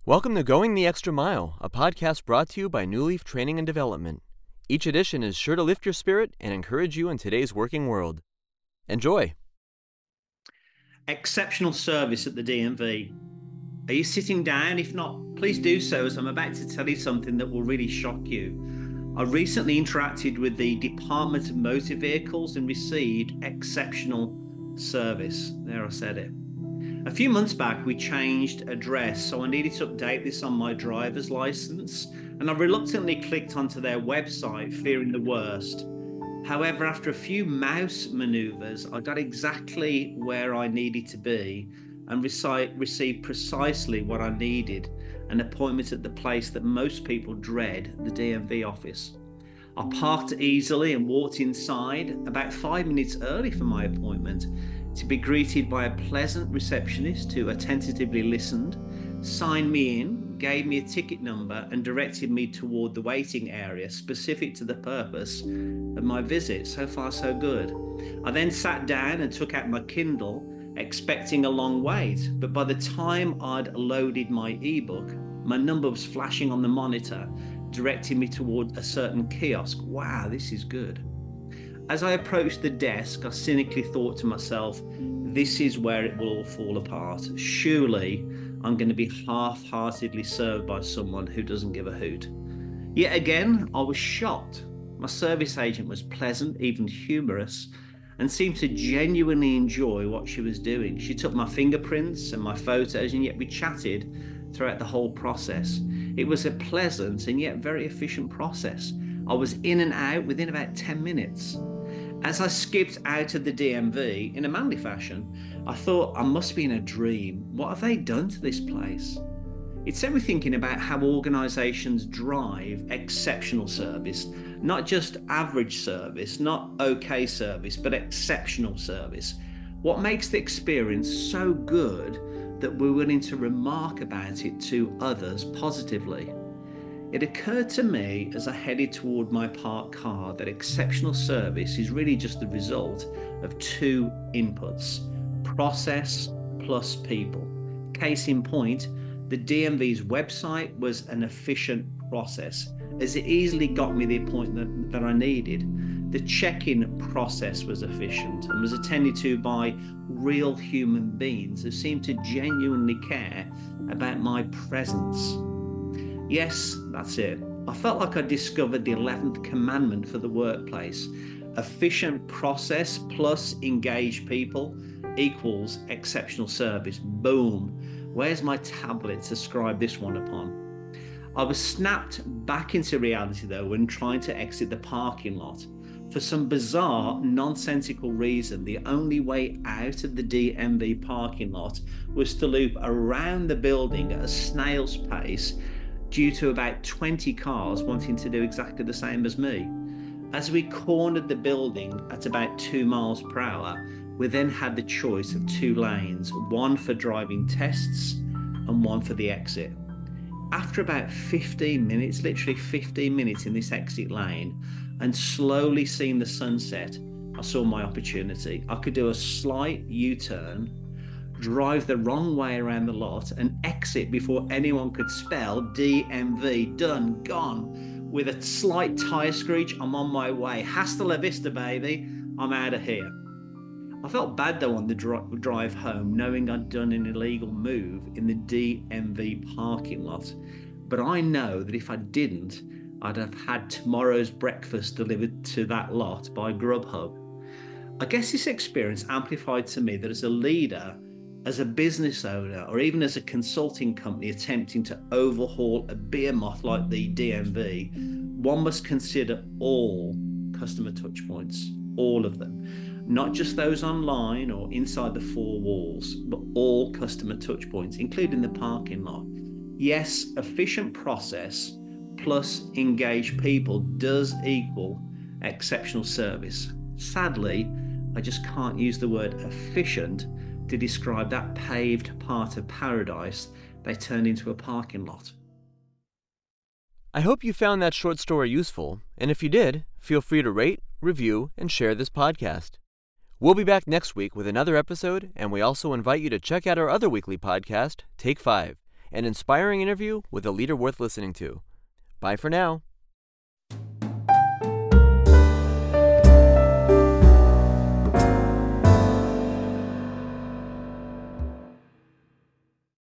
Welcome to Going the Extra Mile, a podcast brought to you by New Leaf Training and Development. Each edition is sure to lift your spirit and encourage you in today's working world. Enjoy. Exceptional service at the DMV. Are you sitting down? If not, please do so, as I'm about to tell you something that will really shock you. I recently interacted with the Department of Motor Vehicles and received exceptional service. There, I said it. A few months back, we changed address, so I needed to update this on my driver's license, and I reluctantly clicked onto their website, fearing the worst. However, after a few mouse maneuvers, I got exactly where I needed to be and received precisely what I needed, an appointment at the place that most people dread, the DMV office. I parked easily and walked inside about 5 minutes early for my appointment, to be greeted by a pleasant receptionist who attentively listened, signed me in, gave me a ticket number, and directed me toward the waiting area specific to the purpose of my visit. So far, so good. I then sat down and took out my Kindle, expecting a long wait, but by the time I'd loaded my ebook, my number was flashing on the monitor, directing me toward a certain kiosk. Wow, this is good. As I approached the desk, I cynically thought to myself, this is where it will all fall apart. Surely I'm going to be half-heartedly served by someone who doesn't give a hoot. Yet again, I was shocked. My service agent was pleasant, even humorous, and seemed to genuinely enjoy what she was doing. She took my fingerprints and my photos, and yet we chatted throughout the whole process. It was a pleasant and yet very efficient process. I was in and out within about 10 minutes. As I skipped out of the DMV in a manly fashion, I thought I must be in a dream. What have they done to this place? It set me thinking about how organisations drive exceptional service, not just average service, not okay service, but exceptional service. What makes the experience so good that we're willing to remark about it to others positively? It occurred to me as I headed toward my parked car that exceptional service is really just the result of two inputs: process plus people. Case in point, the DMV's website was an efficient process, as it easily got me the appointment that I needed. The check-in process was efficient and was attended to by real human beings who seemed to genuinely care about my presence. Yes, that's it. I felt like I discovered the 11th commandment for the workplace. Efficient process plus engaged people equals exceptional service. Boom. Where's my tablet to scribe this one upon? I was snapped back into reality though when trying to exit the parking lot. For some bizarre, nonsensical reason, the only way out of the DMV parking lot was to loop around the building at a snail's pace, due to about 20 cars wanting to do exactly the same as me. As we cornered the building at about 2 miles per hour, we then had the choice of 2 lanes, one for driving tests and one for the exit. After about 15 minutes, literally 15 minutes in this exit lane, and slowly seeing the sunset, I saw my opportunity. I could do a slight U-turn, drive the wrong way around the lot, and exit before anyone could spell DMV. Done, gone. With a slight tire screech, I'm on my way. Hasta la vista, baby. I'm out of here. I felt bad though on the drive home, knowing I'd done an illegal move in the DMV parking lot. But I know that if I didn't, I'd have had tomorrow's breakfast delivered to that lot by Grubhub. I guess this experience amplified to me that as a leader, as a business owner, or even as a consulting company attempting to overhaul a behemoth like the DMV, one must consider all customer touchpoints, all of them, not just those online or inside the 4 walls, but all customer touchpoints, including the parking lot. Yes, efficient process plus engaged people does equal exceptional service. Sadly, I just can't use the word efficient to describe that paved part of paradise they turned into a parking lot. I hope you found that short story useful, and if you did, feel free to rate, review, and share this podcast. We'll be back next week with another episode, and we also invite you to check out our other weekly podcast, Take 5. an inspiring interview with a leader worth listening to. Bye for now.